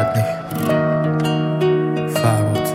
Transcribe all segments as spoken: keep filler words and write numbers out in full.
مدنی فرود.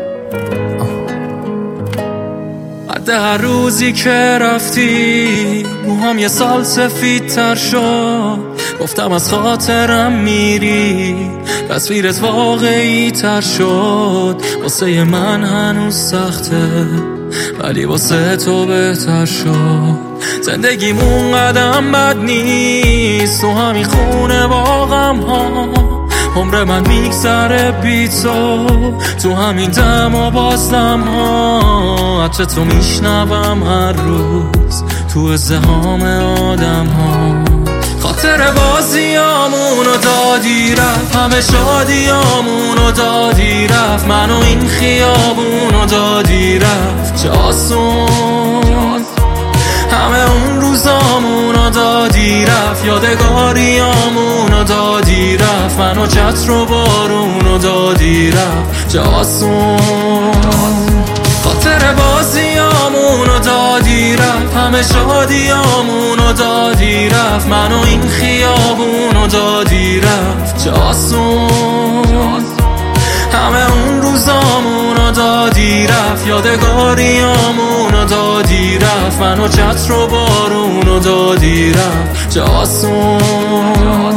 بعد هر روزی که رفتی موهام یه سال سفید تر شد، گفتم از خاطرم میری تصویرت واقعی تر شد. واسه من هنوز سخته ولی واسه تو بهتر شد. زندگیمون قدم بد نیست تو همین خونه با غم ها، عمر من میگذره بی تو تو همین دم و بازدم ها. حتی تو میشنوم هر روز تو ازدحام آدم ها. خاطر بازیامونو دادی رفت، همه شادیامونو دادی رفت، منو این خیابونو دادی رفت. چه آسون همه اون روزامونو دادی رفت، یادگاریامونو دادی رفت، منو چتر و بارونو دادی رفت. چه آسون خاطر بازیامونو دادی رفت، همه شادیامونو دادی رفت، منو این خیابونو دادی رفت. چه آسون همه اون روزامونو دادی رفت، یادگاریامونو دادی رفت، منو چتر و بارونو دادی رفت. چه آسون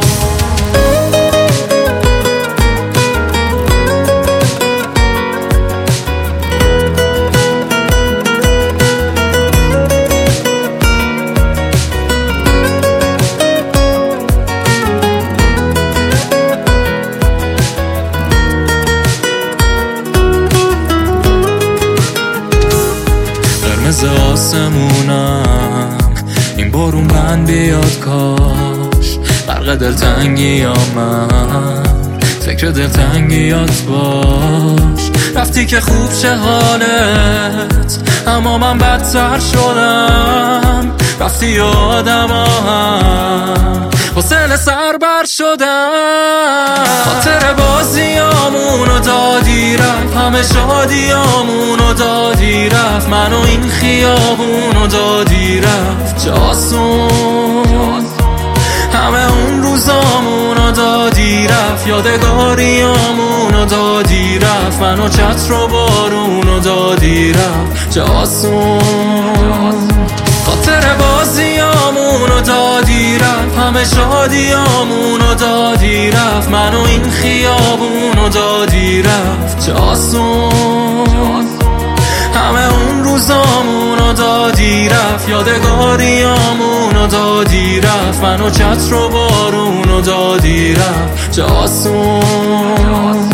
قرمز آسمونم این بارون بند بیاد کاش، غرق دلتنگی یا من فکر دلتنگیات باش. رفتی که خوب چه حالت اما من بدتر شدم، رفتی و آدم هم حسن سر بر شدم. خاطر بازیامونو دادی رفت، همه شادیامونو دادی رفت، منو این خیابونو دادی رفت. چه آسون همه اون روزامونو دادی رفت، یادگاریامونو دادی رفت، منو چتر و بارونو دادی رفت. چه آسون خاطر بازیامونو دادی رفت، همه شادیامونو دادی رفت، منو این خیابونو دادی رفت. چه آسون همه اون روزامونو دادی رفت، یادگاریامونو دادی رفت، منو چتر و بارونو دادی رفت. چه آسون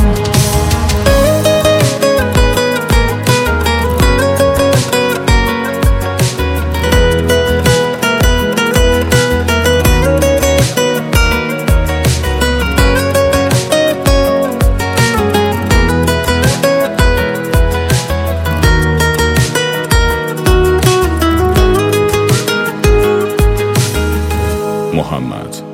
محمد